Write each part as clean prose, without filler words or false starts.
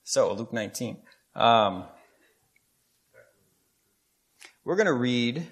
So, Luke 19. We're going to read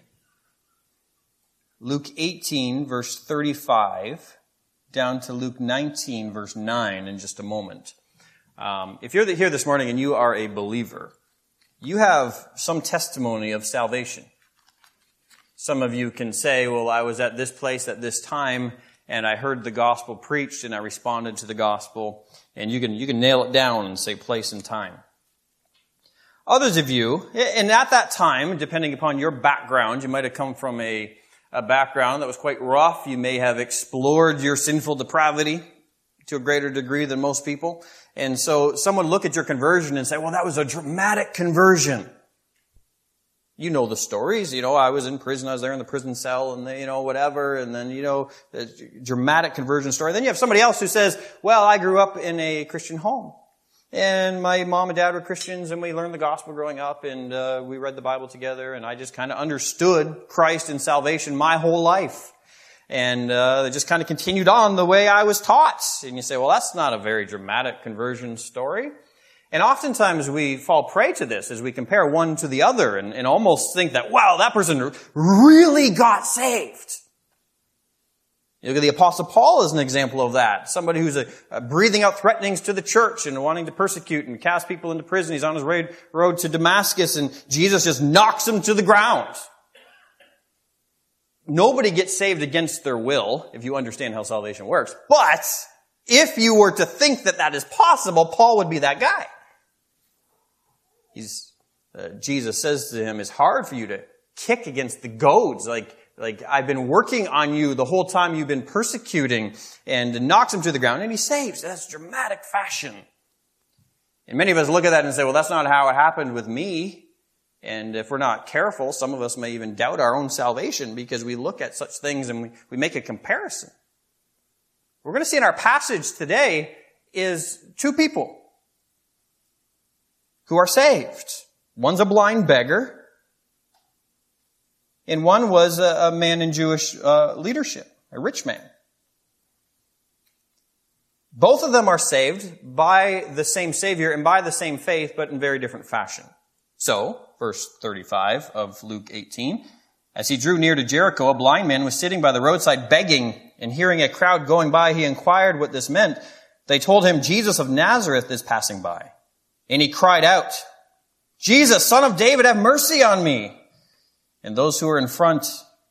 Luke 18, verse 35, down to Luke 19, verse 9 in just a moment. If you're here this morning and you are a believer, you have some testimony of salvation. Some of you can say, well, I was at this place at this time, and I heard the gospel preached, and I responded to the gospel. And you can nail it down and say place and time. Others of you, and at that time, depending upon your background, you might have come from a background that was quite rough. You may have explored your sinful depravity to a greater degree than most people. And so someone look at your conversion and say, well, that was a dramatic conversion. You know the stories. I was in prison. I was there in the prison cell and, whatever. And then, the dramatic conversion story. Then you have somebody else who says, well, I grew up in a Christian home. And my mom and dad were Christians, and we learned the gospel growing up, and we read the Bible together, and I just kind of understood Christ and salvation my whole life. And it just kind of continued on the way I was taught. And you say, well, that's not a very dramatic conversion story. And oftentimes we fall prey to this as we compare one to the other and almost think that, wow, that person really got saved. You look at the Apostle Paul as an example of that. Somebody who's breathing out threatenings to the church and wanting to persecute and cast people into prison. He's on his road to Damascus, and Jesus just knocks him to the ground. Nobody gets saved against their will, if you understand how salvation works. But if you were to think that is possible, Paul would be that guy. Jesus says to him, it's hard for you to kick against the goads. Like I've been working on you the whole time you've been persecuting, and knocks him to the ground, and he saves. That's dramatic fashion. And many of us look at that and say, well, that's not how it happened with me. And if we're not careful, some of us may even doubt our own salvation because we look at such things and we make a comparison. What we're going to see in our passage today is two people who are saved. One's a blind beggar, and one was a man in Jewish leadership, a rich man. Both of them are saved by the same Savior and by the same faith, but in very different fashion. So, verse 35 of Luke 18, as he drew near to Jericho, a blind man was sitting by the roadside begging, and hearing a crowd going by, he inquired what this meant. They told him, Jesus of Nazareth is passing by. And he cried out, Jesus, Son of David, have mercy on me. And those who were in front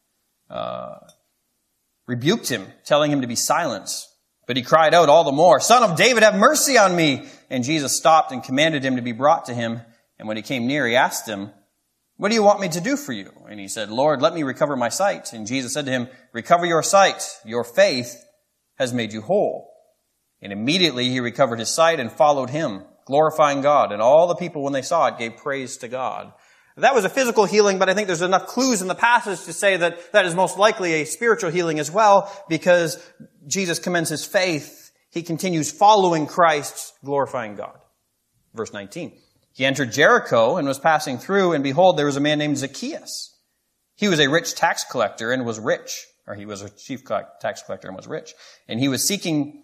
rebuked him, telling him to be silent. But he cried out all the more, Son of David, have mercy on me. And Jesus stopped and commanded him to be brought to him. And when he came near, he asked him, what do you want me to do for you? And he said, Lord, let me recover my sight. And Jesus said to him, recover your sight. Your faith has made you whole. And immediately he recovered his sight and followed him, glorifying God. And all the people, when they saw it, gave praise to God. That was a physical healing, but I think there's enough clues in the passage to say that that is most likely a spiritual healing as well, because Jesus commends his faith. He continues following Christ, glorifying God. Verse 19. He entered Jericho and was passing through, and behold, there was a man named Zacchaeus. He was a rich tax collector and was rich, or he was a chief tax collector and was rich. And he was seeking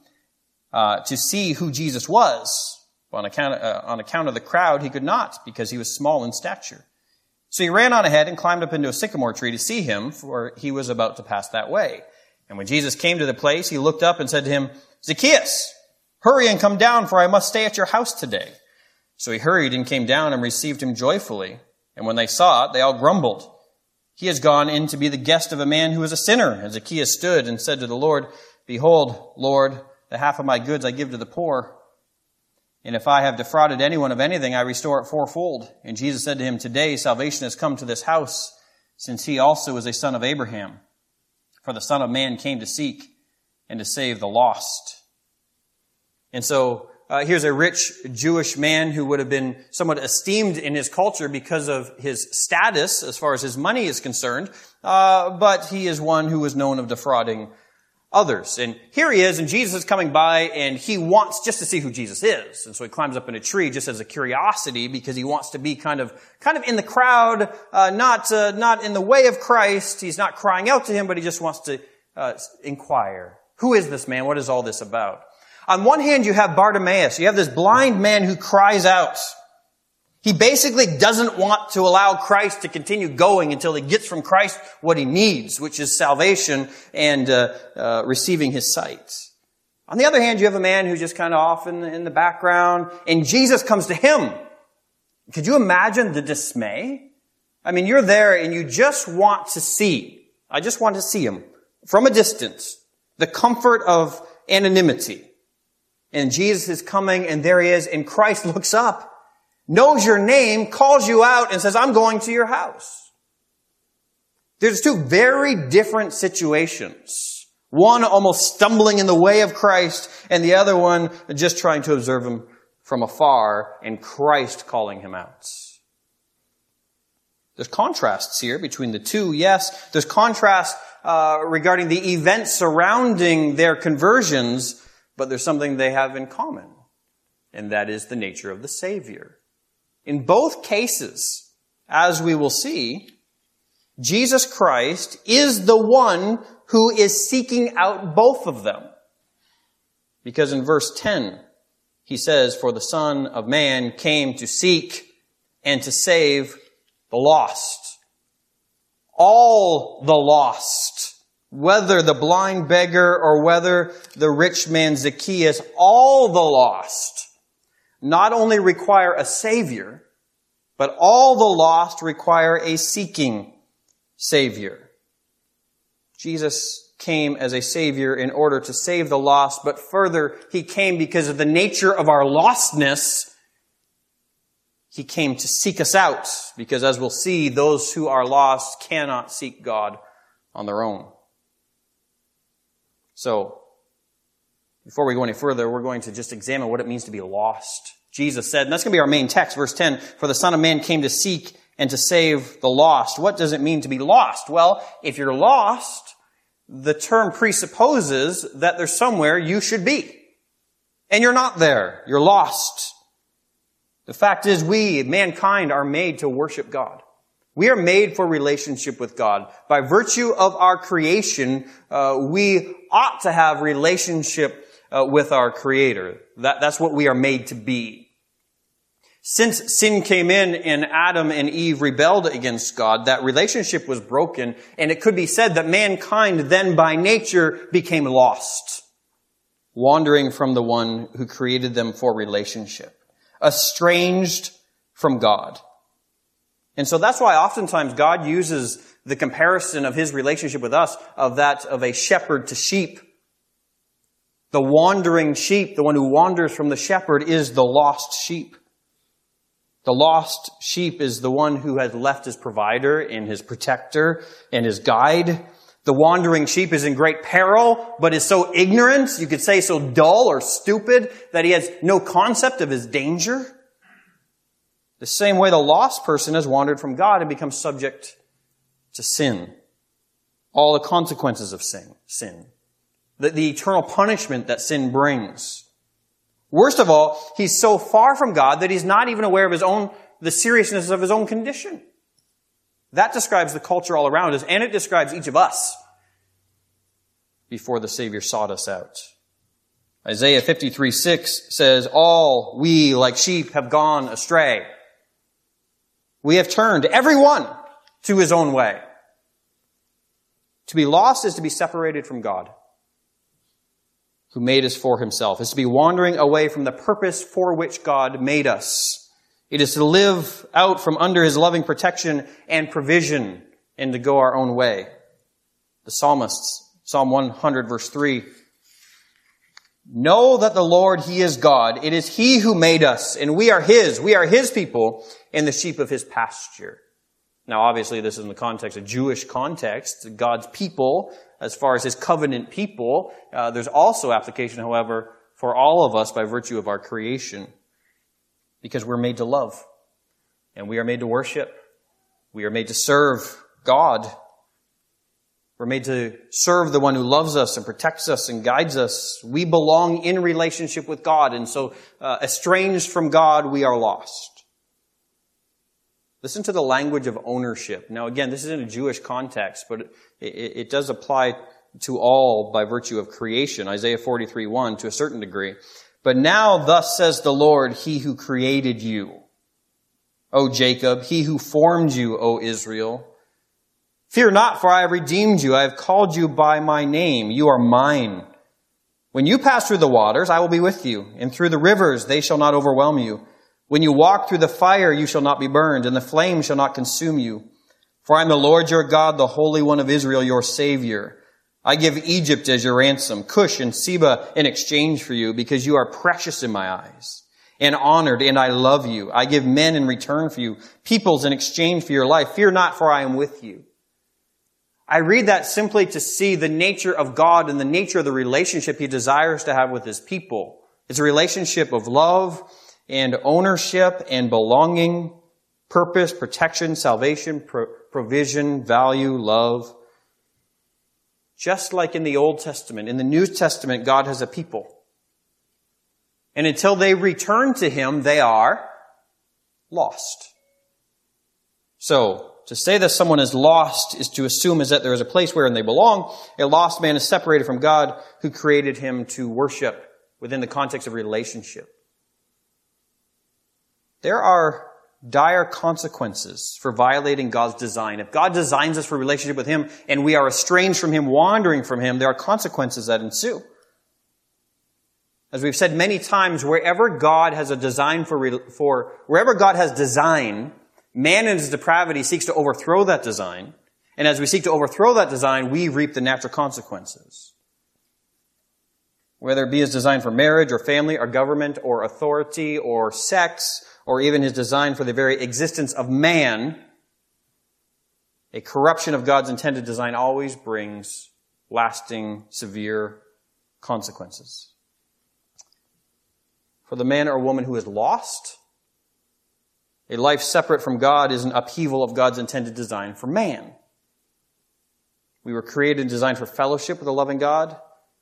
to see who Jesus was. On account of the crowd, he could not, because he was small in stature. So he ran on ahead and climbed up into a sycamore tree to see him, for he was about to pass that way. And when Jesus came to the place, he looked up and said to him, Zacchaeus, hurry and come down, for I must stay at your house today. So he hurried and came down and received him joyfully. And when they saw it, they all grumbled. He has gone in to be the guest of a man who is a sinner. And Zacchaeus stood and said to the Lord, behold, Lord, the half of my goods I give to the poor. And if I have defrauded anyone of anything, I restore it fourfold. And Jesus said to him, today salvation has come to this house, since he also is a son of Abraham. For the Son of Man came to seek and to save the lost. And so here's a rich Jewish man who would have been somewhat esteemed in his culture because of his status as far as his money is concerned. But he is one who was known of defrauding others. And here he is, and Jesus is coming by, and he wants just to see who Jesus is. And so he climbs up in a tree just as a curiosity, because he wants to be kind of in the crowd, not in the way of Christ. He's not crying out to him, but he just wants to inquire. Who is this man? What is all this about? On one hand, you have Bartimaeus. You have this blind man who cries out. He basically doesn't want to allow Christ to continue going until he gets from Christ what he needs, which is salvation and receiving his sight. On the other hand, you have a man who's just kind of off in the background, and Jesus comes to him. Could you imagine the dismay? I mean, you're there and you just want to see. I just want to see him from a distance. The comfort of anonymity. And Jesus is coming, and there he is, and Christ looks up, knows your name, calls you out, and says, I'm going to your house. There's two very different situations. One almost stumbling in the way of Christ, and the other one just trying to observe him from afar, and Christ calling him out. There's contrasts here between the two, yes. There's contrast regarding the events surrounding their conversions, but there's something they have in common, and that is the nature of the Savior. In both cases, as we will see, Jesus Christ is the one who is seeking out both of them. Because in verse 10, he says, "For the Son of Man came to seek and to save the lost." All the lost. Whether the blind beggar or whether the rich man Zacchaeus, all the lost not only require a Savior, but all the lost require a seeking Savior. Jesus came as a Savior in order to save the lost, but further, He came because of the nature of our lostness. He came to seek us out, because as we'll see, those who are lost cannot seek God on their own. So, before we go any further, we're going to just examine what it means to be lost. Jesus said, and that's going to be our main text, verse 10, "For the Son of Man came to seek and to save the lost." What does it mean to be lost? Well, if you're lost, the term presupposes that there's somewhere you should be. And you're not there. You're lost. The fact is, we, mankind, are made to worship God. We are made for relationship with God. By virtue of our creation, we ought to have relationship with our Creator. That's what we are made to be. Since sin came in and Adam and Eve rebelled against God, that relationship was broken, and it could be said that mankind then by nature became lost, wandering from the one who created them for relationship, estranged from God. And so that's why oftentimes God uses the comparison of His relationship with us of that of a shepherd to sheep. The wandering sheep, the one who wanders from the shepherd, is the lost sheep. The lost sheep is the one who has left his provider and his protector and his guide. The wandering sheep is in great peril, but is so ignorant, you could say so dull or stupid, that he has no concept of his danger. The same way the lost person has wandered from God and become subject to sin. All the consequences of sin. The eternal punishment that sin brings. Worst of all, he's so far from God that he's not even aware of the seriousness of his own condition. That describes the culture all around us, and it describes each of us before the Savior sought us out. Isaiah 53:6 says, "All we like sheep have gone astray. We have turned everyone to his own way." To be lost is to be separated from God, who made us for Himself. It's to be wandering away from the purpose for which God made us. It is to live out from under His loving protection and provision and to go our own way. The psalmists, Psalm 100 verse 3, "Know that the Lord, He is God. It is He who made us, and we are His. We are His people and the sheep of His pasture." Now, obviously, this is in the context, a Jewish context, God's people, as far as His covenant people. There's also application, however, for all of us by virtue of our creation. Because we're made to love. And we are made to worship. We are made to serve God. We're made to serve the one who loves us and protects us and guides us. We belong in relationship with God. And so, estranged from God, we are lost. Listen to the language of ownership. Now again, this is in a Jewish context, but it does apply to all by virtue of creation. Isaiah 43:1 to a certain degree. But now thus says the Lord, He who created you, O Jacob, He who formed you, O Israel. Fear not, for I have redeemed you. I have called you by my name. You are mine. When you pass through the waters, I will be with you, and through the rivers, they shall not overwhelm you. When you walk through the fire, you shall not be burned, and the flame shall not consume you. For I am the Lord your God, the Holy One of Israel, your Savior. I give Egypt as your ransom, Cush and Seba in exchange for you, because you are precious in my eyes, and honored, and I love you. I give men in return for you, peoples in exchange for your life. Fear not, for I am with you. I read that simply to see the nature of God and the nature of the relationship He desires to have with His people. It's a relationship of love and ownership and belonging, purpose, protection, salvation, provision, value, love. Just like in the Old Testament, in the New Testament, God has a people. And until they return to Him, they are lost. So, to say that someone is lost is to assume is that there is a place wherein they belong. A lost man is separated from God who created him to worship within the context of relationship. There are dire consequences for violating God's design. If God designs us for a relationship with Him and we are estranged from Him, wandering from Him, there are consequences that ensue. As we've said many times, wherever God has a design wherever God has design, man in his depravity seeks to overthrow that design. And as we seek to overthrow that design, we reap the natural consequences. Whether it be His design for marriage or family or government or authority or sex, or even His design for the very existence of man, a corruption of God's intended design always brings lasting, severe consequences. For the man or woman who is lost, a life separate from God is an upheaval of God's intended design for man. We were created and designed for fellowship with a loving God.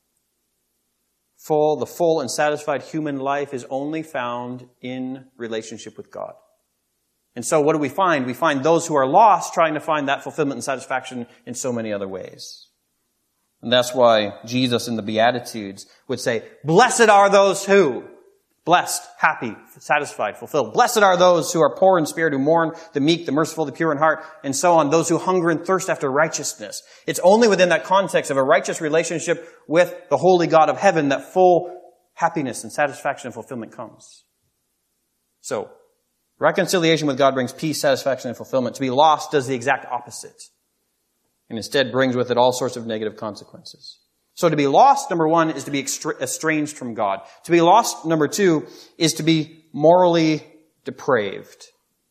The full and satisfied human life is only found in relationship with God. And so what do we find? We find those who are lost trying to find that fulfillment and satisfaction in so many other ways. And that's why Jesus in the Beatitudes would say, blessed are those who, blessed, happy, satisfied, fulfilled. Blessed are those who are poor in spirit, who mourn, the meek, the merciful, the pure in heart, and so on. Those who hunger and thirst after righteousness. It's only within that context of a righteous relationship with the holy God of heaven that full happiness and satisfaction and fulfillment comes. So, reconciliation with God brings peace, satisfaction, and fulfillment. To be lost does the exact opposite. And instead brings with it all sorts of negative consequences. So to be lost, number one, is to be estranged from God. To be lost, number two, is to be morally depraved.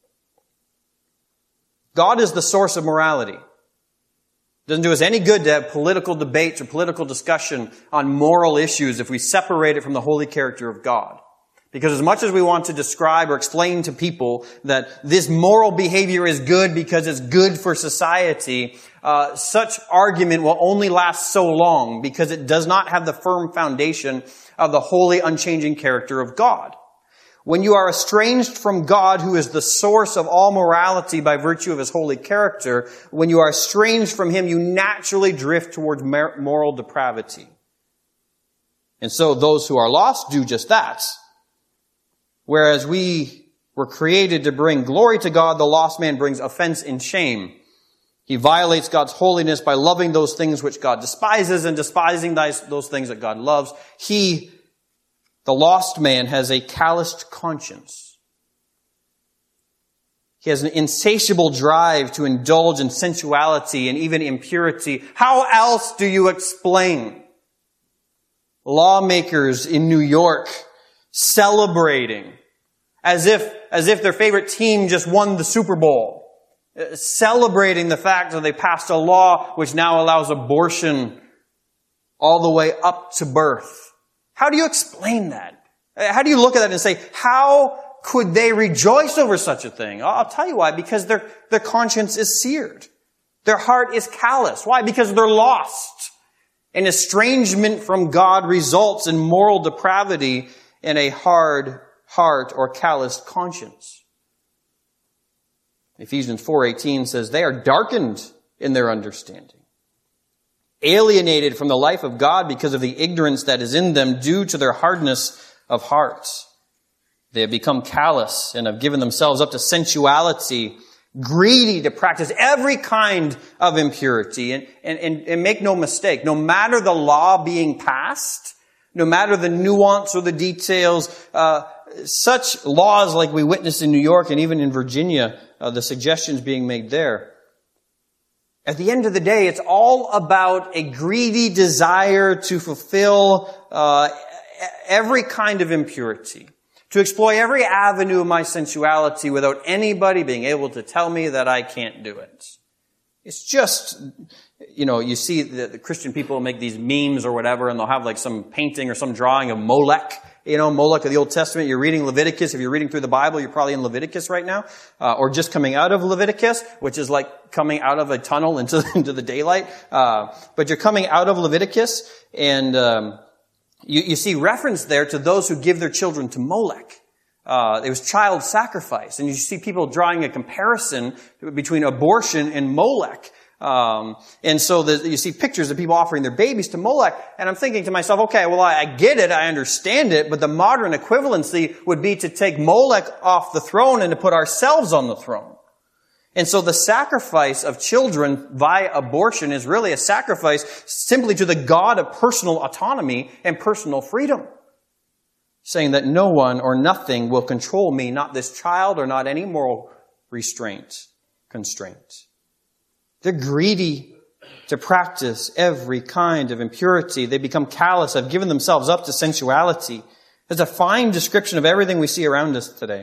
God is the source of morality. It doesn't do us any good to have political debates or political discussion on moral issues if we separate it from the holy character of God. Because as much as we want to describe or explain to people that this moral behavior is good because it's good for society, such argument will only last so long because it does not have the firm foundation of the holy, unchanging character of God. When you are estranged from God, who is the source of all morality by virtue of His holy character, when you are estranged from Him, you naturally drift towards moral depravity. And so those who are lost do just that. Whereas we were created to bring glory to God, the lost man brings offense and shame. He violates God's holiness by loving those things which God despises and despising those things that God loves. He, the lost man, has a calloused conscience. He has an insatiable drive to indulge in sensuality and even impurity. How else do you explain lawmakers in New York celebrating as if their favorite team just won the Super Bowl, celebrating the fact that they passed a law which now allows abortion all the way up to birth? How do you explain that? How do you look at that and say, how could they rejoice over such a thing? I'll tell you why. Because their conscience is seared. Their heart is callous. Why? Because they're lost. An estrangement from God results in moral depravity and a hard heart or calloused conscience. Ephesians 4:18 says, they are darkened in their understanding. alienated from the life of God because of the ignorance that is in them due to their hardness of heart. They have become callous and have given themselves up to sensuality, greedy to practice every kind of impurity. And make no mistake, no matter the law being passed, no matter the nuance or the details, such laws like we witnessed in New York and even in Virginia, the suggestions being made there, at the end of the day, it's all about a greedy desire to fulfill every kind of impurity, to exploit every avenue of my sensuality without anybody being able to tell me that I can't do it. It's just, you see the Christian people make these memes or whatever, and they'll have like some painting or some drawing of Molech. Moloch of the Old Testament. You're reading Leviticus. If you're reading through the Bible, you're probably in Leviticus right now, or just coming out of Leviticus, which is like coming out of a tunnel into the daylight. But you're coming out of Leviticus, and you see reference there to those who give their children to Molech. It was child sacrifice, and you see people drawing a comparison between abortion and Molech. And so you see pictures of people offering their babies to Molech, and I'm thinking to myself, okay, well, I get it, I understand it, but the modern equivalency would be to take Molech off the throne and to put ourselves on the throne. And so the sacrifice of children via abortion is really a sacrifice simply to the God of personal autonomy and personal freedom, saying that no one or nothing will control me, not this child or not any moral constraint. They're greedy to practice every kind of impurity. They become callous, have given themselves up to sensuality. It's a fine description of everything we see around us today.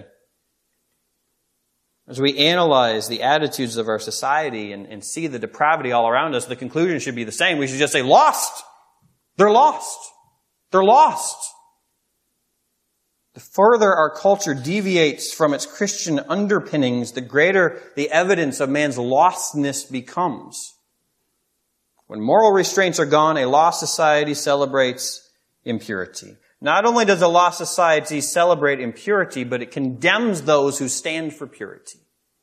As we analyze the attitudes of our society and see the depravity all around us, the conclusion should be the same. We should just say, lost. They're lost. They're lost. The further our culture deviates from its Christian underpinnings, the greater the evidence of man's lostness becomes. When moral restraints are gone, a lost society celebrates impurity. Not only does a lost society celebrate impurity, but it condemns those who stand for purity.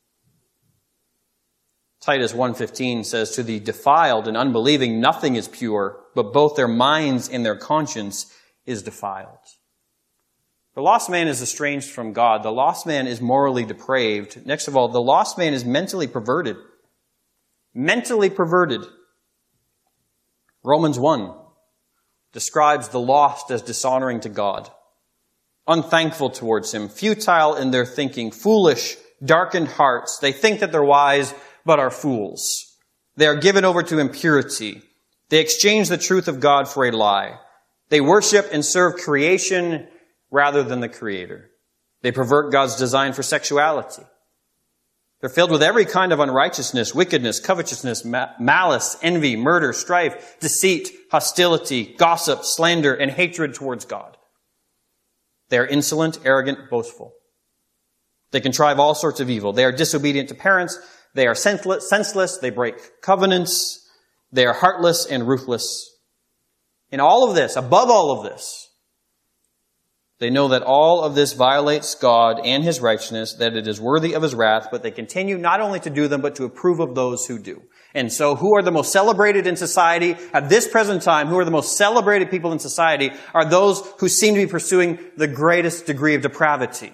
Titus 1:15 says, "To the defiled and unbelieving nothing is pure, but both their minds and their conscience is defiled." The lost man is estranged from God. The lost man is morally depraved. Next of all, the lost man is mentally perverted. Mentally perverted. Romans 1 describes the lost as dishonoring to God, unthankful towards Him, futile in their thinking, foolish, darkened hearts. They think that they're wise, but are fools. They are given over to impurity. They exchange the truth of God for a lie. They worship and serve creation rather than the Creator. They pervert God's design for sexuality. They're filled with every kind of unrighteousness, wickedness, covetousness, malice, envy, murder, strife, deceit, hostility, gossip, slander, and hatred towards God. They are insolent, arrogant, boastful. They contrive all sorts of evil. They are disobedient to parents. They are senseless. They break covenants. They are heartless and ruthless. In all of this, above all of this, they know that all of this violates God and His righteousness, that it is worthy of His wrath, but they continue not only to do them, but to approve of those who do. And so who are the most celebrated in society at this present time? Who are the most celebrated people in society are those who seem to be pursuing the greatest degree of depravity.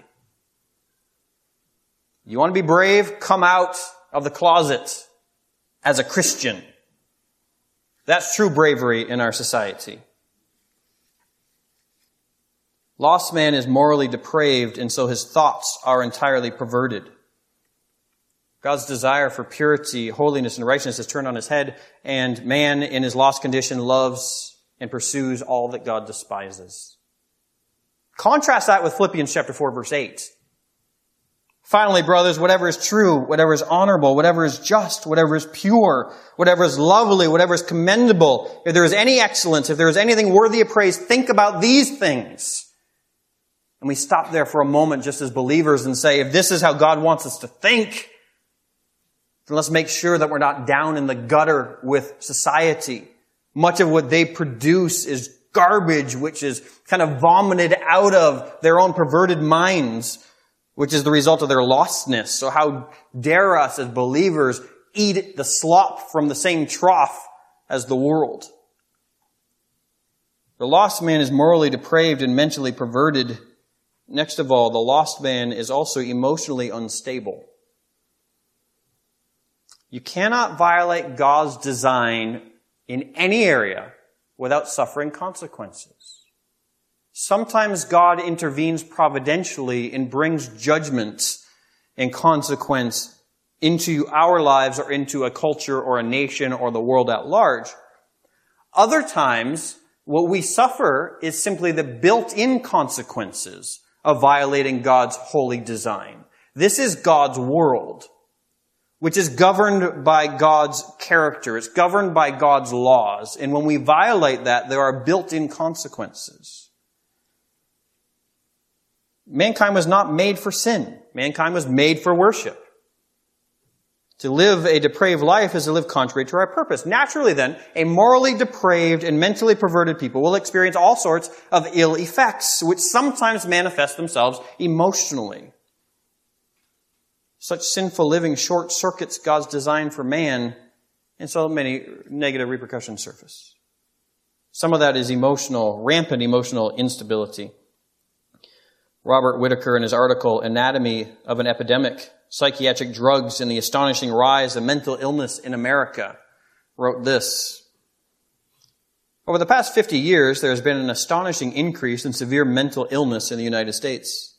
You want to be brave? Come out of the closet as a Christian. That's true bravery in our society. Lost man is morally depraved, and so his thoughts are entirely perverted. God's desire for purity, holiness, and righteousness is turned on his head, and man in his lost condition loves and pursues all that God despises. Contrast that with Philippians chapter 4, verse 8. Finally, brothers, whatever is true, whatever is honorable, whatever is just, whatever is pure, whatever is lovely, whatever is commendable, if there is any excellence, if there is anything worthy of praise, think about these things. And we stop there for a moment just as believers and say, if this is how God wants us to think, then let's make sure that we're not down in the gutter with society. Much of what they produce is garbage, which is kind of vomited out of their own perverted minds, which is the result of their lostness. So how dare us as believers eat the slop from the same trough as the world. The lost man is morally depraved and mentally perverted. Next of all, the lost man is also emotionally unstable. You cannot violate God's design in any area without suffering consequences. Sometimes God intervenes providentially and brings judgment and consequence into our lives or into a culture or a nation or the world at large. Other times, what we suffer is simply the built-in consequences of violating God's holy design. This is God's world, which is governed by God's character. It's governed by God's laws. And when we violate that, there are built-in consequences. Mankind was not made for sin. Mankind was made for worship. To live a depraved life is to live contrary to our purpose. Naturally then, a morally depraved and mentally perverted people will experience all sorts of ill effects, which sometimes manifest themselves emotionally. Such sinful living short-circuits God's design for man, and so many negative repercussions surface. Some of that is rampant emotional instability. Robert Whitaker, in his article, Anatomy of an Epidemic, Psychiatric Drugs and the Astonishing Rise of Mental Illness in America, wrote this. Over the past 50 years, there has been an astonishing increase in severe mental illness in the United States.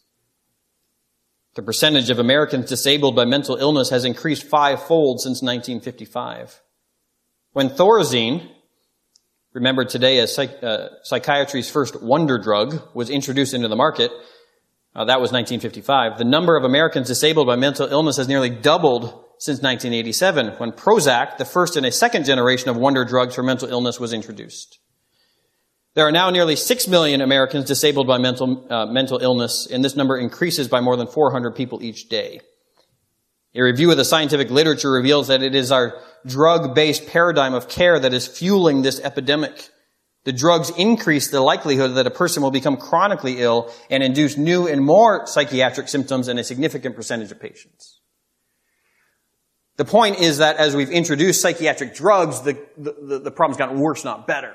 The percentage of Americans disabled by mental illness has increased 5-fold since 1955. When Thorazine, remembered today as psychiatry's first wonder drug, was introduced into the market, that was 1955. The number of Americans disabled by mental illness has nearly doubled since 1987, when Prozac, the first in a second generation of wonder drugs for mental illness, was introduced. There are now nearly 6 million Americans disabled by mental illness, and this number increases by more than 400 people each day. A review of the scientific literature reveals that it is our drug-based paradigm of care that is fueling this epidemic. The drugs increase the likelihood that a person will become chronically ill and induce new and more psychiatric symptoms in a significant percentage of patients. The point is that as we've introduced psychiatric drugs, the problem's gotten worse, not better.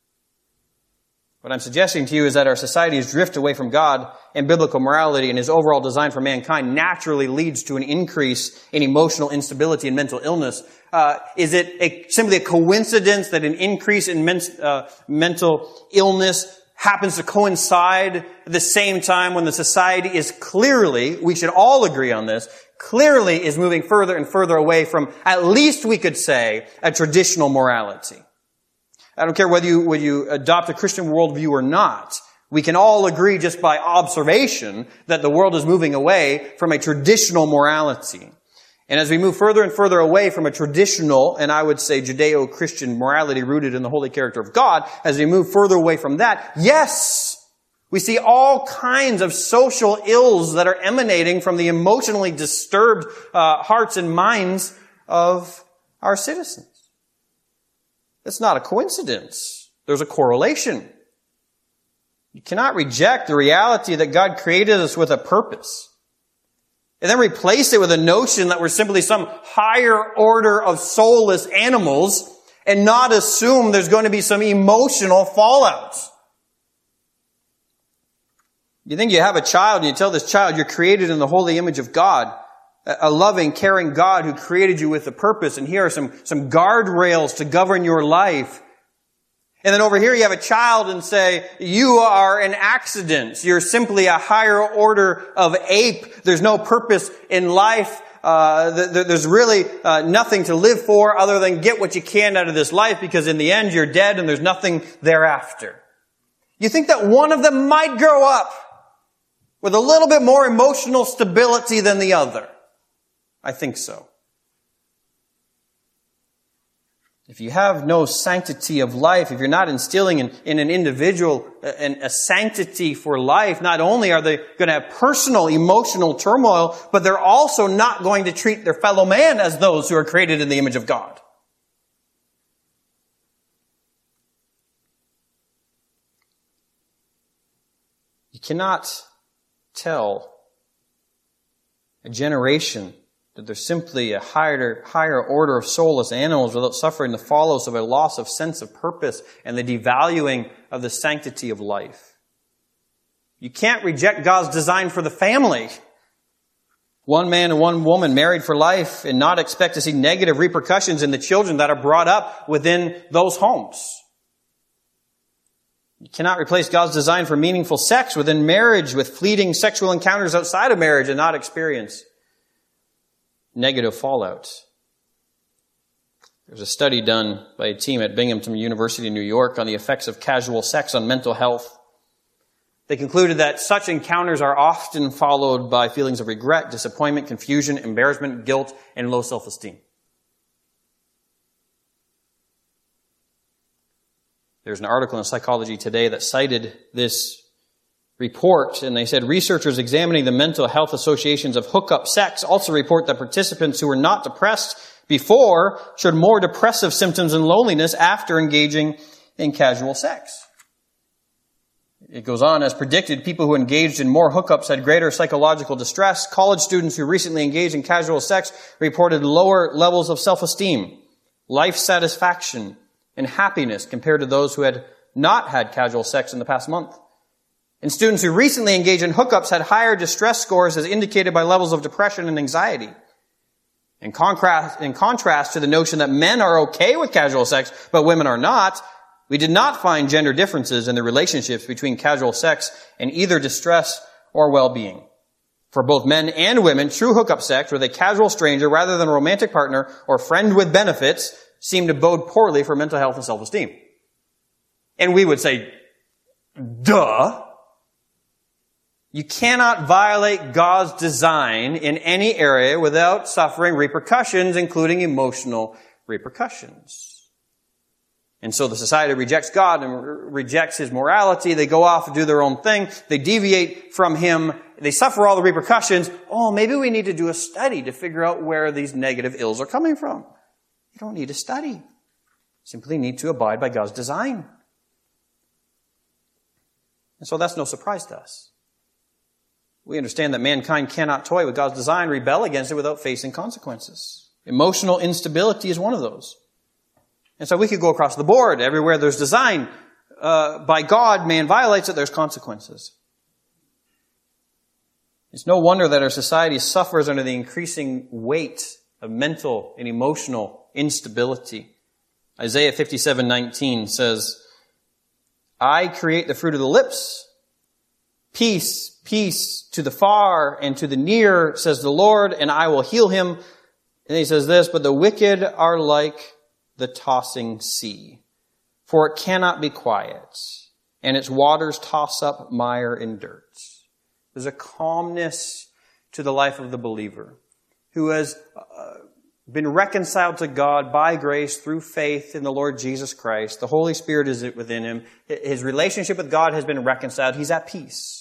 What I'm suggesting to you is that our society's drift away from God and biblical morality and His overall design for mankind naturally leads to an increase in emotional instability and mental illness. Is it simply a coincidence that an increase in mental illness happens to coincide at the same time when the society is clearly, we should all agree on this, clearly is moving further and further away from, at least we could say, a traditional morality? I don't care whether you adopt a Christian worldview or not. We can all agree just by observation that the world is moving away from a traditional morality. And as we move further and further away from a traditional, and I would say Judeo-Christian morality rooted in the holy character of God, as we move further away from that, yes, we see all kinds of social ills that are emanating from the emotionally disturbed hearts and minds of our citizens. It's not a coincidence. There's a correlation. You cannot reject the reality that God created us with a purpose and then replace it with a notion that we're simply some higher order of soulless animals and not assume there's going to be some emotional fallout. You think you have a child and you tell this child you're created in the holy image of God, a loving, caring God who created you with a purpose, and here are some guardrails to govern your life. And then over here you have a child and say, you are an accident. You're simply a higher order of ape. There's no purpose in life. There's really nothing to live for other than get what you can out of this life, because in the end you're dead and there's nothing thereafter. You think that one of them might grow up with a little bit more emotional stability than the other? I think so. If you have no sanctity of life, if you're not instilling in an individual a sanctity for life, not only are they going to have personal emotional turmoil, but they're also not going to treat their fellow man as those who are created in the image of God. You cannot tell a generation that they're simply a higher order of soulless animals without suffering the follows of a loss of sense of purpose and the devaluing of the sanctity of life. You can't reject God's design for the family. One man and one woman married for life and not expect to see negative repercussions in the children that are brought up within those homes. You cannot replace God's design for meaningful sex within marriage with fleeting sexual encounters outside of marriage and not experience negative fallout. There's a study done by a team at Binghamton University in New York on the effects of casual sex on mental health. They concluded that such encounters are often followed by feelings of regret, disappointment, confusion, embarrassment, guilt, and low self-esteem. There's an article in Psychology Today that cited this report, and they said researchers examining the mental health associations of hookup sex also report that participants who were not depressed before showed more depressive symptoms and loneliness after engaging in casual sex. It goes on, as predicted, people who engaged in more hookups had greater psychological distress. College students who recently engaged in casual sex reported lower levels of self-esteem, life satisfaction, and happiness compared to those who had not had casual sex in the past month. And students who recently engaged in hookups had higher distress scores as indicated by levels of depression and anxiety. In contrast to the notion that men are okay with casual sex, but women are not, we did not find gender differences in the relationships between casual sex and either distress or well-being. For both men and women, true hookup sex with a casual stranger rather than a romantic partner or friend with benefits seemed to bode poorly for mental health and self-esteem. And we would say, duh! You cannot violate God's design in any area without suffering repercussions, including emotional repercussions. And so the society rejects God and rejects His morality. They go off and do their own thing. They deviate from Him. They suffer all the repercussions. Oh, maybe we need to do a study to figure out where these negative ills are coming from. You don't need a study. You simply need to abide by God's design. And so that's no surprise to us. We understand that mankind cannot toy with God's design, rebel against it without facing consequences. Emotional instability is one of those. And so we could go across the board. Everywhere there's design by God, man violates it, there's consequences. It's no wonder that our society suffers under the increasing weight of mental and emotional instability. Isaiah 57:19 says, I create the fruit of the lips. Peace, peace to the far and to the near, says the Lord, and I will heal him. And he says this, but the wicked are like the tossing sea, for it cannot be quiet, and its waters toss up mire and dirt. There's a calmness to the life of the believer who has been reconciled to God by grace through faith in the Lord Jesus Christ. The Holy Spirit is within him. His relationship with God has been reconciled. He's at peace.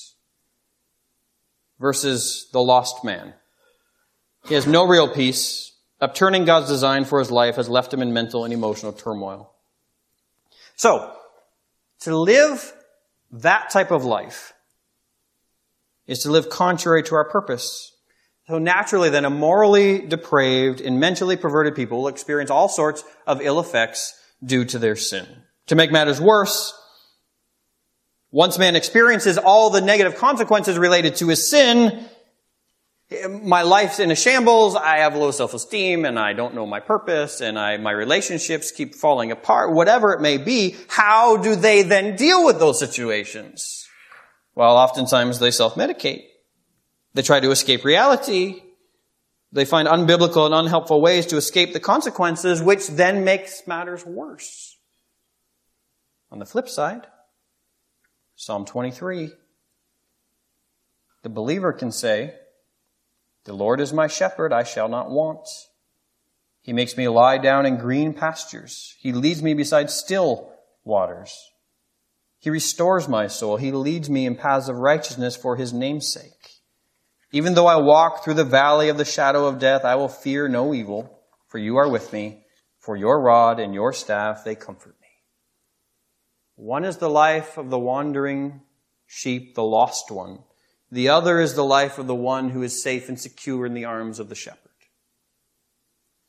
Versus the lost man. He has no real peace. Upturning God's design for his life has left him in mental and emotional turmoil. So, to live that type of life is to live contrary to our purpose. So naturally then, a morally depraved and mentally perverted people will experience all sorts of ill effects due to their sin. To make matters worse, once man experiences all the negative consequences related to his sin, my life's in a shambles, I have low self-esteem, and I don't know my purpose, and my relationships keep falling apart, whatever it may be, how do they then deal with those situations? Well, oftentimes they self-medicate. They try to escape reality. They find unbiblical and unhelpful ways to escape the consequences, which then makes matters worse. On the flip side, Psalm 23, the believer can say, the Lord is my shepherd, I shall not want. He makes me lie down in green pastures. He leads me beside still waters. He restores my soul. He leads me in paths of righteousness for his name's sake. Even though I walk through the valley of the shadow of death, I will fear no evil, for you are with me. For your rod and your staff, they comfort me. One is the life of the wandering sheep, the lost one. The other is the life of the one who is safe and secure in the arms of the shepherd.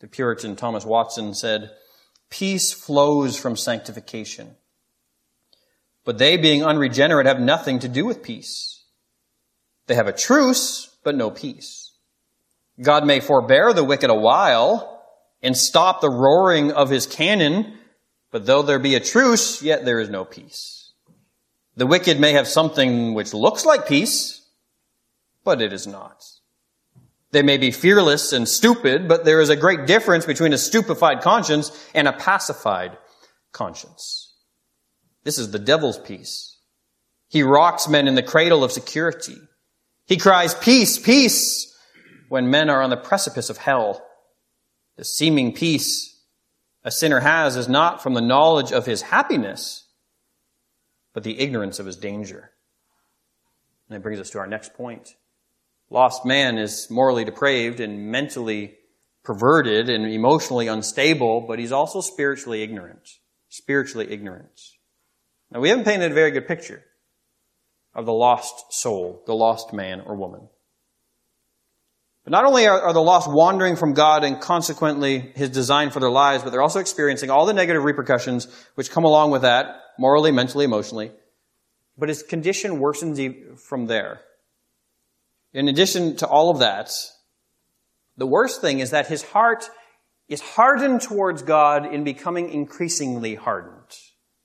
The Puritan Thomas Watson said, "Peace flows from sanctification. But they, being unregenerate, have nothing to do with peace. They have a truce, but no peace. God may forbear the wicked a while and stop the roaring of his cannon, but though there be a truce, yet there is no peace. The wicked may have something which looks like peace, but it is not. They may be fearless and stupid, but there is a great difference between a stupefied conscience and a pacified conscience. This is the devil's peace. He rocks men in the cradle of security. He cries, 'Peace, peace,' when men are on the precipice of hell. The seeming peace a sinner has is not from the knowledge of his happiness, but the ignorance of his danger." And that brings us to our next point. Lost man is morally depraved and mentally perverted and emotionally unstable, but he's also spiritually ignorant. Spiritually ignorant. Now, we haven't painted a very good picture of the lost soul, the lost man or woman. But not only are the lost wandering from God and consequently his design for their lives, but they're also experiencing all the negative repercussions which come along with that, morally, mentally, emotionally. But his condition worsens from there. In addition to all of that, the worst thing is that his heart is hardened towards God in becoming increasingly hardened.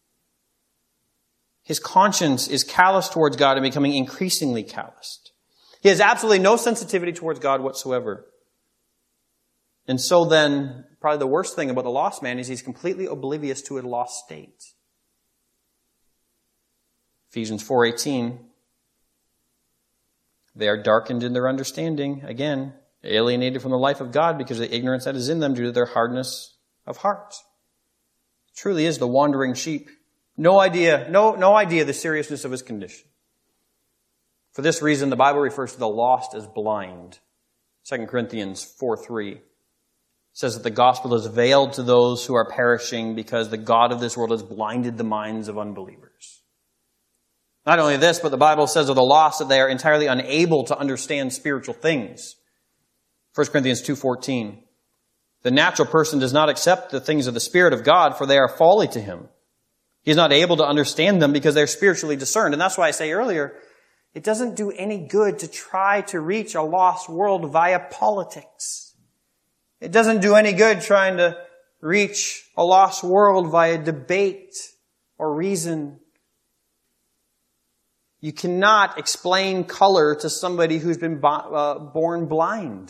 His conscience is callous towards God and becoming increasingly calloused. He has absolutely no sensitivity towards God whatsoever. And so then, probably the worst thing about the lost man is he's completely oblivious to his lost state. Ephesians 4:18. They are darkened in their understanding, again, alienated from the life of God because of the ignorance that is in them due to their hardness of heart. It truly is the wandering sheep. No idea the seriousness of his condition. For this reason, the Bible refers to the lost as blind. 2 Corinthians 4:3 says that the gospel is veiled to those who are perishing because the God of this world has blinded the minds of unbelievers. Not only this, but the Bible says of the lost that they are entirely unable to understand spiritual things. 1 Corinthians 2:14. The natural person does not accept the things of the Spirit of God, for they are folly to him. He's not able to understand them because they're spiritually discerned. And that's why I say earlier, it doesn't do any good to try to reach a lost world via politics. It doesn't do any good trying to reach a lost world via debate or reason. You cannot explain color to somebody who's been born blind.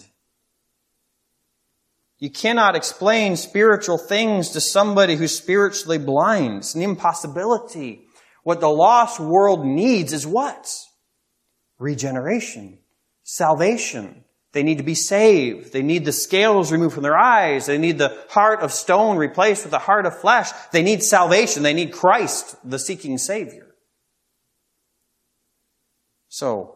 You cannot explain spiritual things to somebody who's spiritually blind. It's an impossibility. What the lost world needs is what? Regeneration. Salvation. They need to be saved. They need the scales removed from their eyes. They need the heart of stone replaced with the heart of flesh. They need salvation. They need Christ, the seeking Savior. So,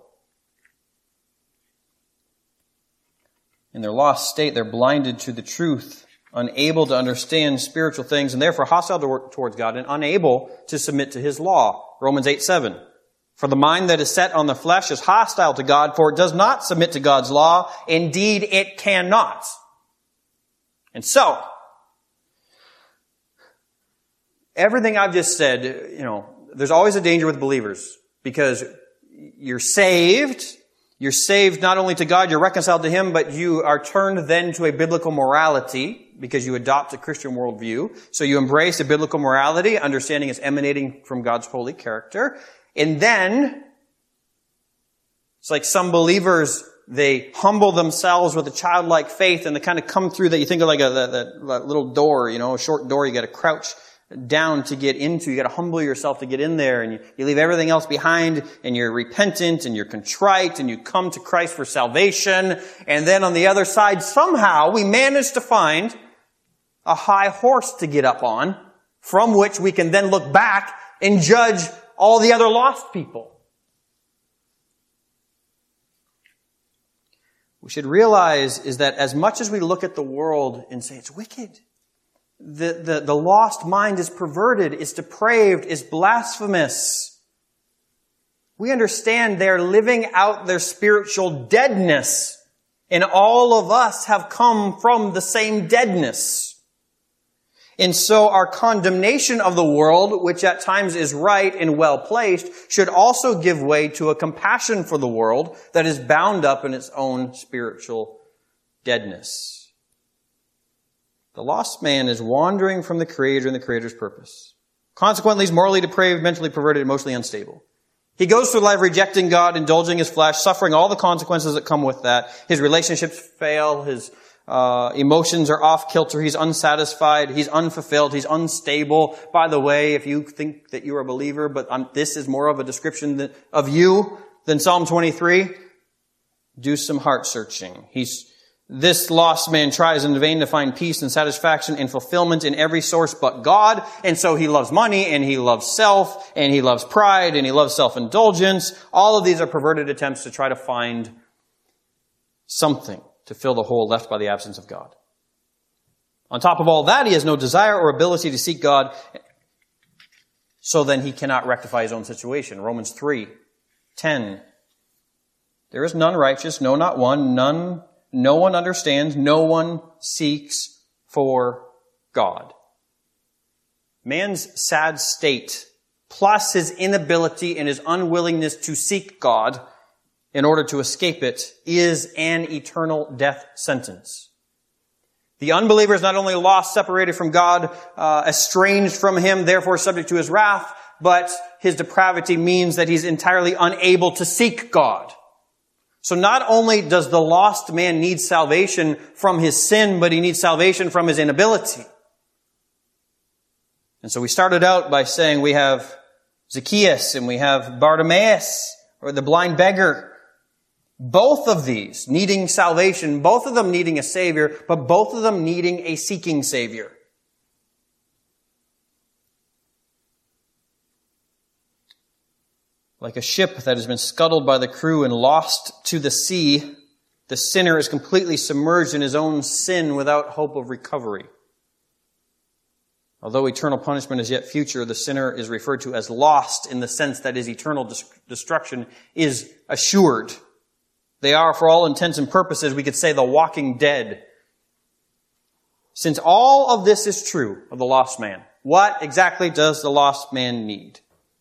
in their lost state, they're blinded to the truth, unable to understand spiritual things, and therefore hostile towards God and unable to submit to his law. Romans 8:7. For the mind that is set on the flesh is hostile to God, for it does not submit to God's law. Indeed, it cannot. And so, everything I've just said, there's always a danger with believers, because you're saved. You're saved not only to God, you're reconciled to him, but you are turned then to a biblical morality because you adopt a Christian worldview. So you embrace a biblical morality, understanding it's emanating from God's holy character. And then, it's like some believers, they humble themselves with a childlike faith and they kind of come through that. You think of like that little door, a short door you got to crouch down to get into. You got to humble yourself to get in there, and you leave everything else behind, and you're repentant and you're contrite and you come to Christ for salvation. And then on the other side, somehow we manage to find a high horse to get up on, from which we can then look back and judge all the other lost people. We should realize is that as much as we look at the world and say it's wicked, the lost mind is perverted, is depraved, is blasphemous, we understand they're living out their spiritual deadness And all of us have come from the same deadness. And so our condemnation of the world, which at times is right and well placed, should also give way to a compassion for the world that is bound up in its own spiritual deadness. The lost man is wandering from the Creator and the Creator's purpose. Consequently, he's morally depraved, mentally perverted, emotionally unstable. He goes through life rejecting God, indulging his flesh, suffering all the consequences that come with that. His relationships fail. His emotions are off kilter. He's unsatisfied. He's unfulfilled. He's unstable. By the way, if you think that you're a believer, but this is more of a description of you than Psalm 23, do some heart searching. This lost man tries in vain to find peace and satisfaction and fulfillment in every source but God. And so he loves money, and he loves self, and he loves pride, and he loves self-indulgence. All of these are perverted attempts to try to find something to fill the hole left by the absence of God. On top of all that, he has no desire or ability to seek God. So then he cannot rectify his own situation. Romans 3:10. There is none righteous, no, not one, no one understands, no one seeks for God. Man's sad state, plus his inability and his unwillingness to seek God in order to escape it, is an eternal death sentence. The unbeliever is not only lost, separated from God, estranged from Him, therefore subject to His wrath, but his depravity means that he's entirely unable to seek God. So not only does the lost man need salvation from his sin, but he needs salvation from his inability. And so we started out by saying we have Zacchaeus and we have Bartimaeus, or the blind beggar. Both of these needing salvation, both of them needing a Savior, but both of them needing a seeking Savior. Like a ship that has been scuttled by the crew and lost to the sea, the sinner is completely submerged in his own sin without hope of recovery. Although eternal punishment is yet future, the sinner is referred to as lost in the sense that his eternal destruction is assured. They are, for all intents and purposes, we could say the walking dead. Since all of this is true of the lost man, what exactly does the lost man need?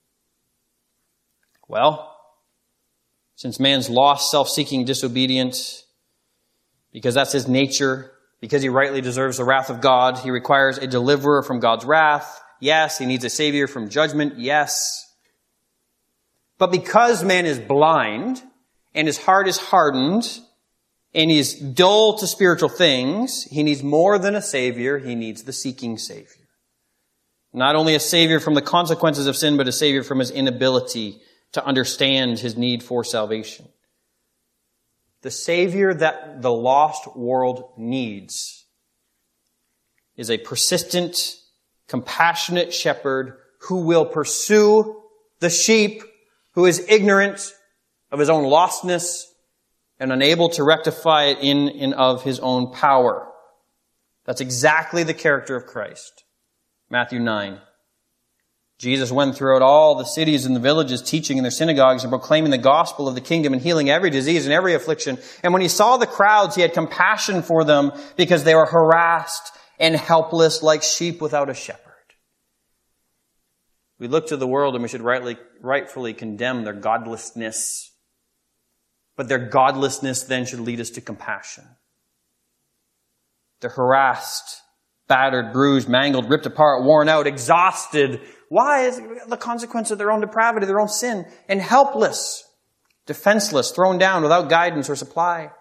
Well, since man's lost, self-seeking, disobedient, because that's his nature, because he rightly deserves the wrath of God, he requires a deliverer from God's wrath. Yes, he needs a Savior from judgment. Yes. But because man is blind, and his heart is hardened, and he's dull to spiritual things, he needs more than a Savior. He needs the seeking Savior. Not only a Savior from the consequences of sin, but a Savior from his inability to understand his need for salvation. The Savior that the lost world needs is a persistent, compassionate shepherd who will pursue the sheep, who is ignorant of his own lostness and unable to rectify it in and of his own power. That's exactly the character of Christ. Matthew 9. Jesus went throughout all the cities and the villages, teaching in their synagogues and proclaiming the gospel of the kingdom and healing every disease and every affliction. And when he saw the crowds, he had compassion for them because they were harassed and helpless like sheep without a shepherd. We look to the world and we should rightfully condemn their godlessness. But their godlessness then should lead us to compassion. They're harassed, battered, bruised, mangled, ripped apart, worn out, exhausted. Why? Is the consequence of their own depravity, their own sin, and helpless, defenseless, thrown down without guidance or supply.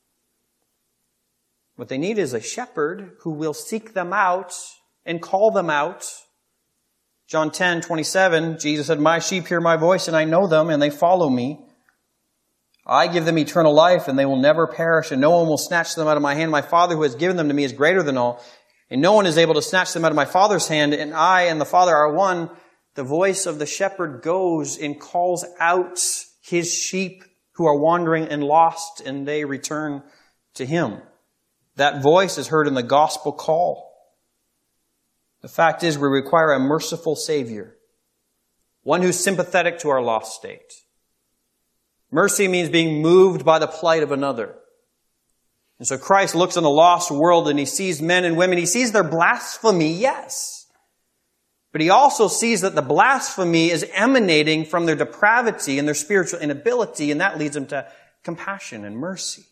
What they need is a shepherd who will seek them out and call them out. John 10:27, Jesus said, "My sheep hear my voice, and I know them, and they follow me. I give them eternal life, and they will never perish, and no one will snatch them out of my hand. My Father who has given them to me is greater than all, and no one is able to snatch them out of my Father's hand, and I and the Father are one." The voice of the shepherd goes and calls out his sheep who are wandering and lost, and they return to him. That voice is heard in the gospel call. The fact is, we require a merciful Savior, one who's sympathetic to our lost state. Mercy means being moved by the plight of another. And so Christ looks on the lost world and he sees men and women. He sees their blasphemy, yes. But he also sees that the blasphemy is emanating from their depravity and their spiritual inability, and that leads him to compassion and mercy.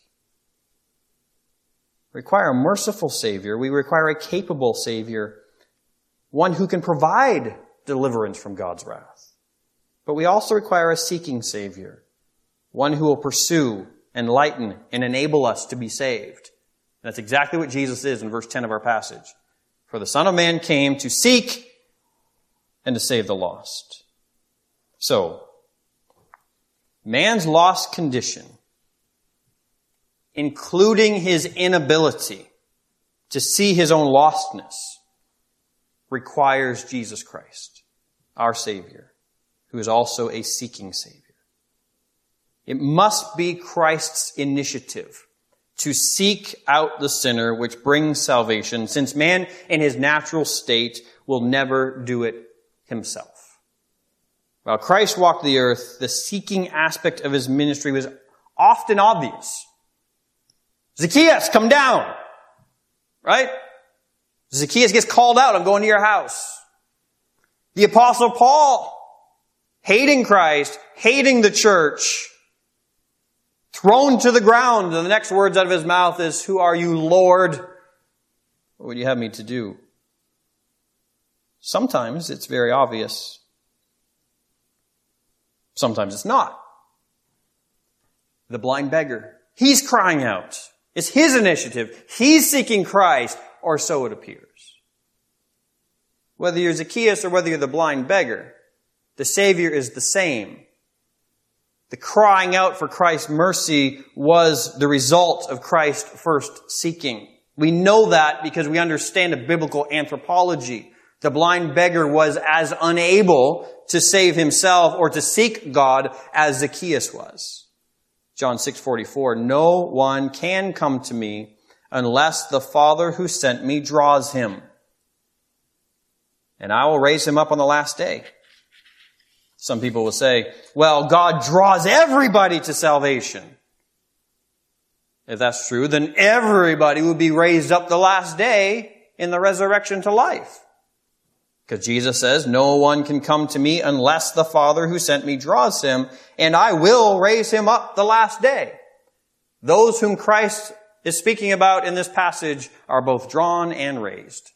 We require a merciful Savior. We require a capable Savior, one who can provide deliverance from God's wrath. But we also require a seeking Savior, one who will pursue, enlighten, and enable us to be saved. That's exactly what Jesus is in verse 10 of our passage. For the Son of Man came to seek and to save the lost. So, man's lost condition, including his inability to see his own lostness, requires Jesus Christ, our Savior, who is also a seeking Savior. It must be Christ's initiative to seek out the sinner which brings salvation, since man in his natural state will never do it himself. While Christ walked the earth, the seeking aspect of his ministry was often obvious. Zacchaeus, come down! Right? Zacchaeus gets called out, I'm going to your house. The Apostle Paul, hating Christ, hating the church, thrown to the ground, and the next words out of his mouth is, who are you, Lord? What would you have me to do? Sometimes it's very obvious. Sometimes it's not. The blind beggar, he's crying out. It's his initiative. He's seeking Christ, or so it appears. Whether you're Zacchaeus or whether you're the blind beggar, the Savior is the same. The crying out for Christ's mercy was the result of Christ first seeking. We know that because we understand a biblical anthropology. The blind beggar was as unable to save himself or to seek God as Zacchaeus was. John 6:44, no one can come to me unless the Father who sent me draws him. And I will raise him up on the last day. Some people will say, well, God draws everybody to salvation. If that's true, then everybody will be raised up the last day in the resurrection to life. Because Jesus says, no one can come to me unless the Father who sent me draws him, and I will raise him up the last day. Those whom Christ is speaking about in this passage are both drawn and raised.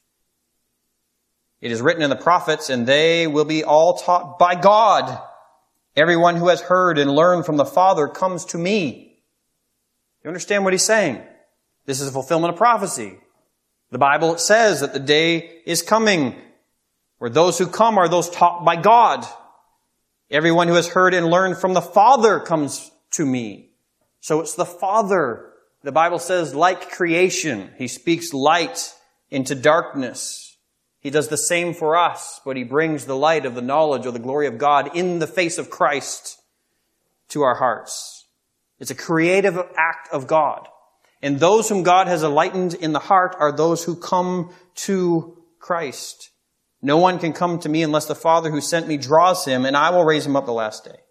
It is written in the prophets, and they will be all taught by God. Everyone who has heard and learned from the Father comes to me. You understand what he's saying? This is a fulfillment of prophecy. The Bible says that the day is coming where those who come are those taught by God. Everyone who has heard and learned from the Father comes to me. So it's the Father. The Bible says, like creation, he speaks light into darkness. He does the same for us, but he brings the light of the knowledge of the glory of God in the face of Christ to our hearts. It's a creative act of God. And those whom God has enlightened in the heart are those who come to Christ. No one can come to me unless the Father who sent me draws him, and I will raise him up the last day.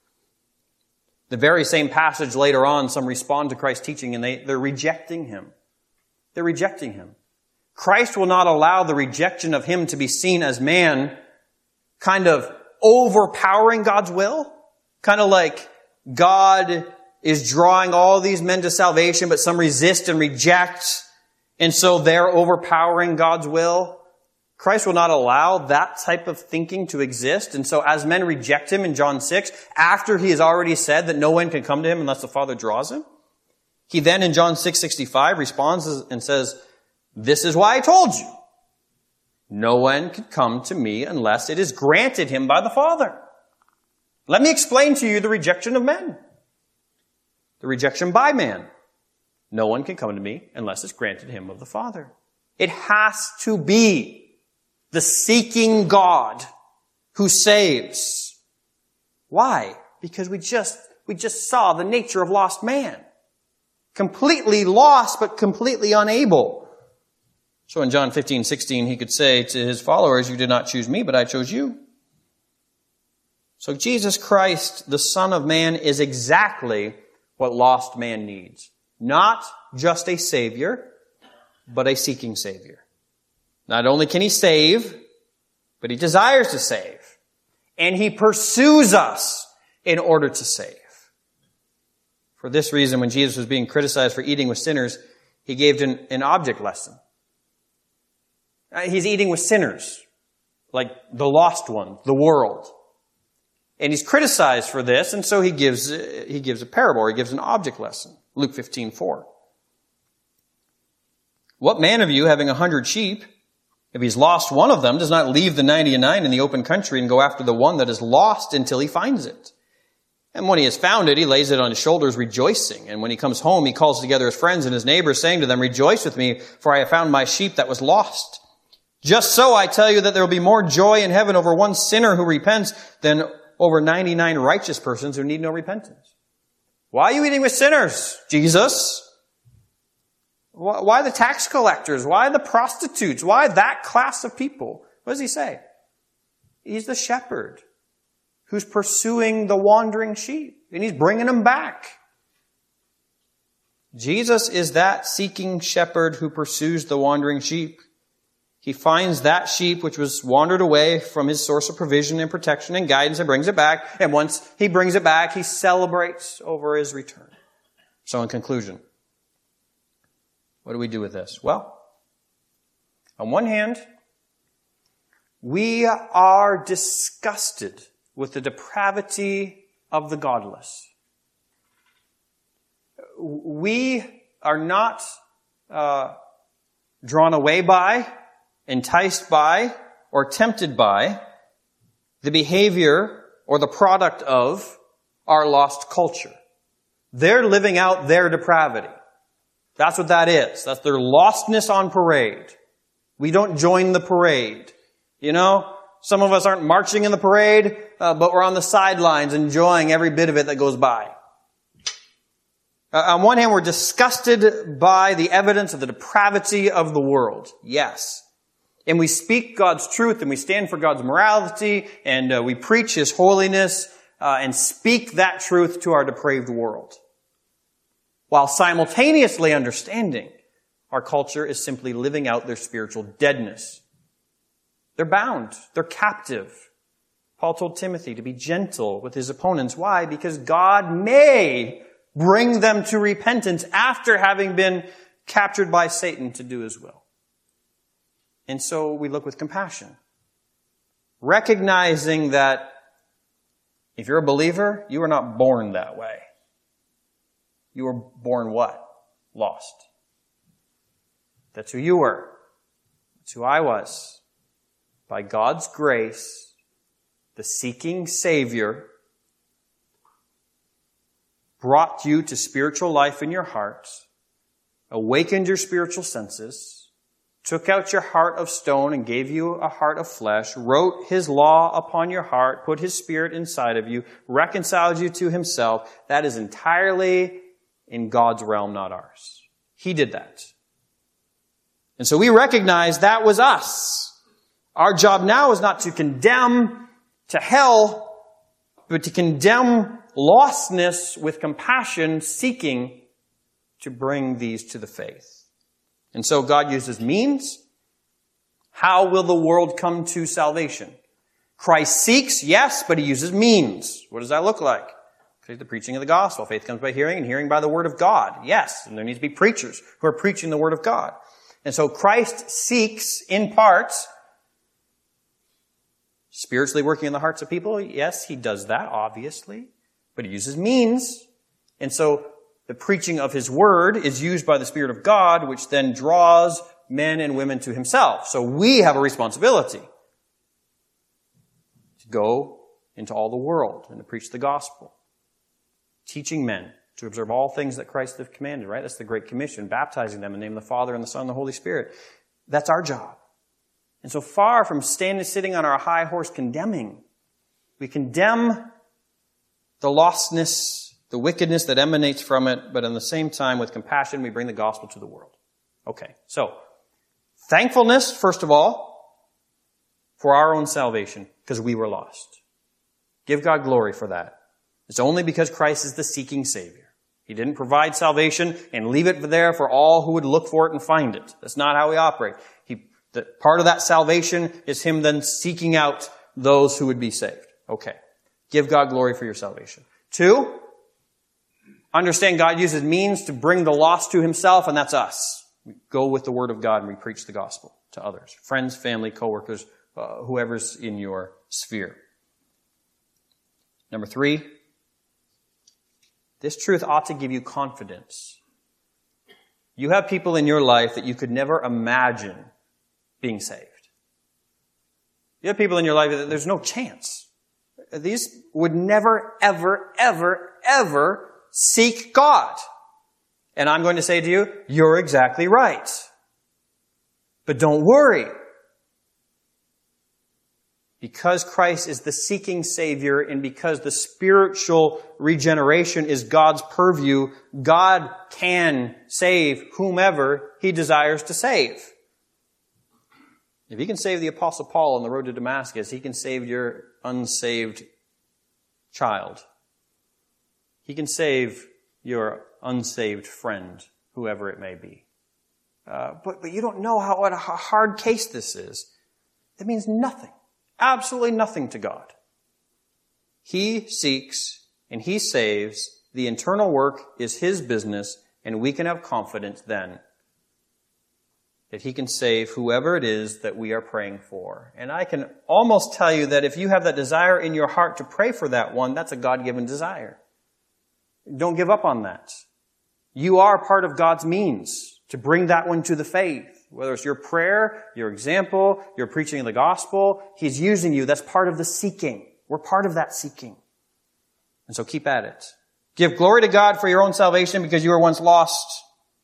The very same passage later on, some respond to Christ's teaching and they're rejecting him. They're rejecting him. Christ will not allow the rejection of him to be seen as man kind of overpowering God's will. Kind of like God is drawing all these men to salvation, but some resist and reject, and so they're overpowering God's will. Christ will not allow that type of thinking to exist. And so as men reject him in John 6, after he has already said that no one can come to him unless the Father draws him, he then in John 6:65 responds and says, this is why I told you. No one can come to me unless it is granted him by the Father. Let me explain to you the rejection of men. The rejection by man. No one can come to me unless it's granted him of the Father. It has to be the seeking God who saves. Why? Because we just saw the nature of lost man. Completely lost, but completely unable. So in John 15:16, he could say to his followers, you did not choose me, but I chose you. So Jesus Christ, the Son of Man, is exactly what lost man needs. Not just a Savior, but a seeking Savior. Not only can He save, but He desires to save. And He pursues us in order to save. For this reason, when Jesus was being criticized for eating with sinners, He gave an object lesson. He's eating with sinners, like the lost one, the world. And He's criticized for this, and so He gives a parable, or He gives an object lesson. Luke 15:4. What man of you, having 100 sheep, if he's lost one of them, does not leave the 99 in the open country and go after the one that is lost until he finds it? And when he has found it, he lays it on his shoulders, rejoicing. And when he comes home, he calls together his friends and his neighbors, saying to them, rejoice with me, for I have found my sheep that was lost. Just so I tell you that there will be more joy in heaven over one sinner who repents than over 99 righteous persons who need no repentance. Why are you eating with sinners, Jesus? Why the tax collectors? Why the prostitutes? Why that class of people? What does He say? He's the shepherd who's pursuing the wandering sheep, and He's bringing them back. Jesus is that seeking shepherd who pursues the wandering sheep. He finds that sheep which was wandered away from His source of provision and protection and guidance and brings it back. And once He brings it back, He celebrates over His return. So in conclusion, what do we do with this? Well, on one hand, we are disgusted with the depravity of the godless. We are not drawn away by, enticed by, or tempted by the behavior or the product of our lost culture. They're living out their depravity. That's what that is. That's their lostness on parade. We don't join the parade. You know, some of us aren't marching in the parade, but we're on the sidelines enjoying every bit of it that goes by. On one hand, we're disgusted by the evidence of the depravity of the world. Yes. And we speak God's truth and we stand for God's morality and we preach His holiness and speak that truth to our depraved world. While simultaneously understanding our culture is simply living out their spiritual deadness. They're bound. They're captive. Paul told Timothy to be gentle with his opponents. Why? Because God may bring them to repentance after having been captured by Satan to do His will. And so we look with compassion, recognizing that if you're a believer, you are not born that way. You were born what? Lost. That's who you were. That's who I was. By God's grace, the seeking Savior brought you to spiritual life in your heart, awakened your spiritual senses, took out your heart of stone and gave you a heart of flesh, wrote His law upon your heart, put His Spirit inside of you, reconciled you to Himself. That is entirely in God's realm, not ours. He did that. And so we recognize that was us. Our job now is not to condemn to hell, but to condemn lostness with compassion, seeking to bring these to the faith. And so God uses means. How will the world come to salvation? Christ seeks, yes, but He uses means. What does that look like? The preaching of the gospel. Faith comes by hearing, and hearing by the word of God. Yes, and there needs to be preachers who are preaching the word of God. And so Christ seeks, in part, spiritually working in the hearts of people. Yes, He does that, obviously. But He uses means. And so the preaching of His word is used by the Spirit of God, which then draws men and women to Himself. So we have a responsibility to go into all the world and to preach the gospel. Teaching men to observe all things that Christ hath commanded, right? That's the Great Commission, baptizing them in the name of the Father and the Son and the Holy Spirit. That's our job. And so far from sitting on our high horse condemning, we condemn the lostness, the wickedness that emanates from it, but at the same time, with compassion, we bring the gospel to the world. Okay, so thankfulness, first of all, for our own salvation, because we were lost. Give God glory for that. It's only because Christ is the seeking Savior. He didn't provide salvation and leave it there for all who would look for it and find it. That's not how he operates. Part of that salvation is him then seeking out those who would be saved. Okay. Give God glory for your salvation. 2, understand God uses means to bring the lost to himself, and that's us. We go with the word of God and we preach the gospel to others. Friends, family, coworkers, whoever's in your sphere. Number 3, this truth ought to give you confidence. You have people in your life that you could never imagine being saved. You have people in your life that there's no chance. These would never, ever, ever, ever seek God. And I'm going to say to you, you're exactly right. But don't worry. Because Christ is the seeking Savior and because the spiritual regeneration is God's purview, God can save whomever He desires to save. If He can save the Apostle Paul on the road to Damascus, He can save your unsaved child. He can save your unsaved friend, whoever it may be. But you don't know what a hard case this is. It means nothing. Absolutely nothing to God. He seeks and He saves. The internal work is His business, and we can have confidence then that He can save whoever it is that we are praying for. And I can almost tell you that if you have that desire in your heart to pray for that one, that's a God-given desire. Don't give up on that. You are part of God's means to bring that one to the faith. Whether it's your prayer, your example, your preaching of the gospel, He's using you. That's part of the seeking. We're part of that seeking. And so keep at it. Give glory to God for your own salvation because you were once lost.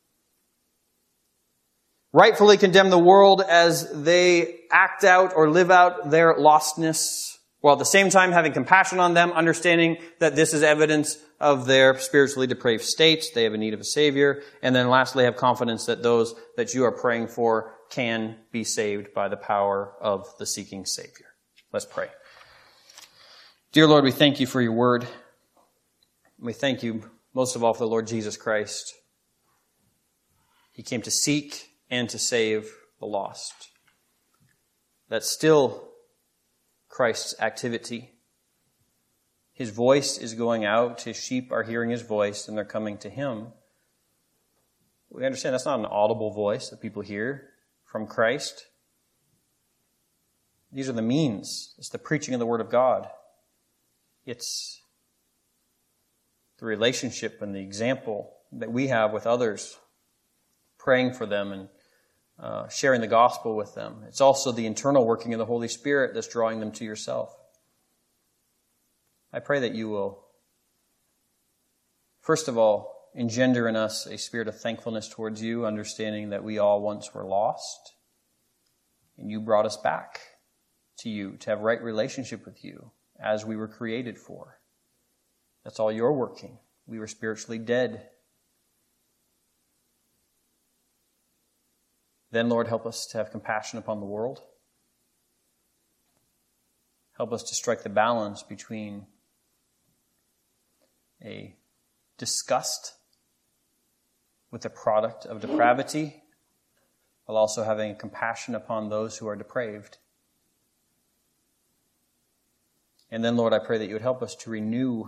Rightfully condemn the world as they act out or live out their lostness, while at the same time having compassion on them, understanding that this is evidence of their spiritually depraved states. They have a need of a Savior. And then lastly, have confidence that those that you are praying for can be saved by the power of the seeking Savior. Let's pray. Dear Lord, we thank You for Your word. We thank You most of all for the Lord Jesus Christ. He came to seek and to save the lost. That's still Christ's activity. His voice is going out. His sheep are hearing His voice and they're coming to Him. We understand that's not an audible voice that people hear from Christ. These are the means. It's the preaching of the Word of God. It's the relationship and the example that we have with others, praying for them and sharing the gospel with them. It's also the internal working of the Holy Spirit that's drawing them to Yourself. I pray that You will, first of all, engender in us a spirit of thankfulness towards You, understanding that we all once were lost, and You brought us back to You to have right relationship with You as we were created for. That's all You're working. We were spiritually dead. Then, Lord, help us to have compassion upon the world. Help us to strike the balance between a disgust with the product of depravity while also having compassion upon those who are depraved. And then, Lord, I pray that You would help us to renew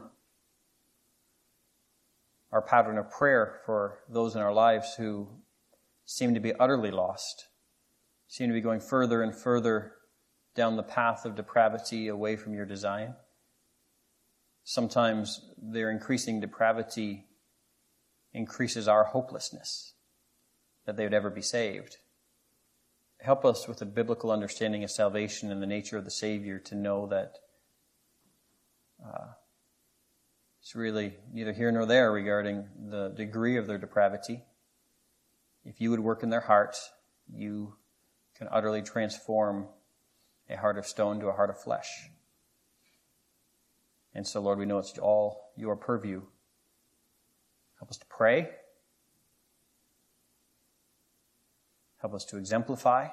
our pattern of prayer for those in our lives who seem to be utterly lost, seem to be going further and further down the path of depravity away from Your design. Sometimes their increasing depravity increases our hopelessness that they would ever be saved. Help us with a biblical understanding of salvation and the nature of the Savior to know that it's really neither here nor there regarding the degree of their depravity. If You would work in their hearts, You can utterly transform a heart of stone to a heart of flesh. And so, Lord, we know it's all Your purview. Help us to pray. Help us to exemplify.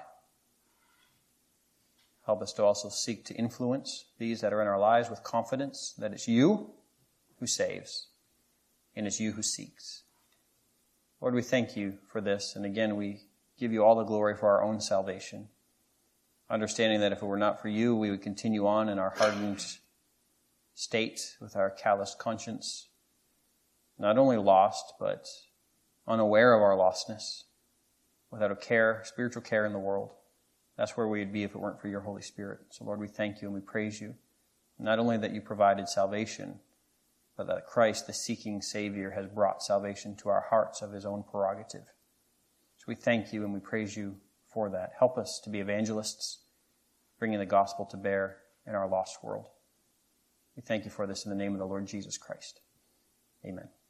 Help us to also seek to influence these that are in our lives with confidence that it's You who saves. and it's you who seeks. Lord, we thank you for this. And again, we give you all the glory for our own salvation, understanding that if it were not for you, we would continue on in our hardened state with our calloused conscience, not only lost, but unaware of our lostness, without a care, spiritual care in the world. That's where we would be if it weren't for your Holy Spirit. So Lord, we thank you and we praise you. Not only that you provided salvation, but that Christ, the seeking Savior, has brought salvation to our hearts of his own prerogative. So we thank you and we praise you for that. Help us to be evangelists, bringing the gospel to bear in our lost world. We thank you for this in the name of the Lord Jesus Christ. Amen.